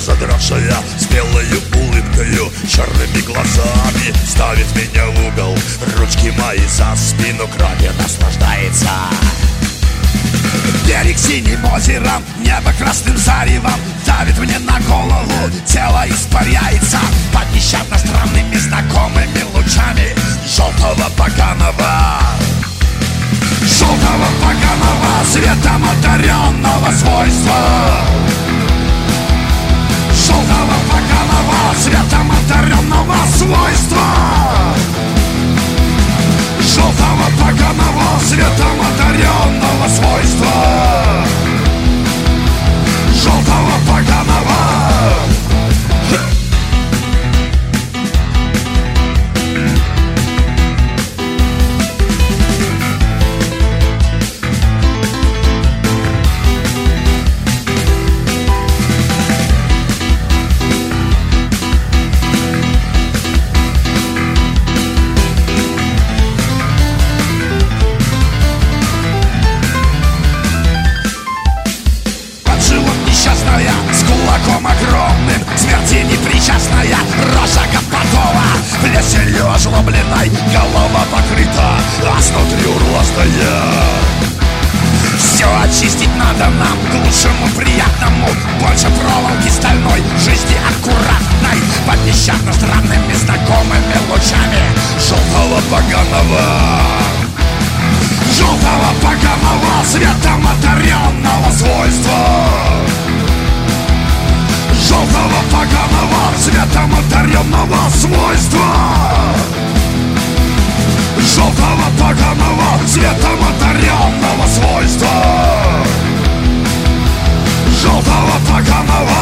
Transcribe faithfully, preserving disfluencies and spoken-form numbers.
задрожшая, с белою улыбкою, черными глазами ставит меня в угол, ручки мои за спину кровью наслаждается. Берег синим озером, небо красным заревом давит мне на голову, тело испаряется под нещадно странными знакомыми лучами желтого поганого, желтого поганого, светом одаренного свойства. Желтого поганого, светом одаренного свойства. Желтого поганого, светом одаренного свойства. Желтого поганого. С кулаком огромным, смерти непричастная, рожа Господова, в лесе озлобленной, голова покрыта, а снутри урластая. Все очистить надо нам, к лучшему, приятному, больше проволоки стальной, жизни аккуратной, под нещадно странными знакомыми лучами желтого поганого. Желтого поганого, светом одаренного свойства. Желтого поганого, светом одаренного свойства. Желтого поганого, светом одаренного свойства. Желтого поганого.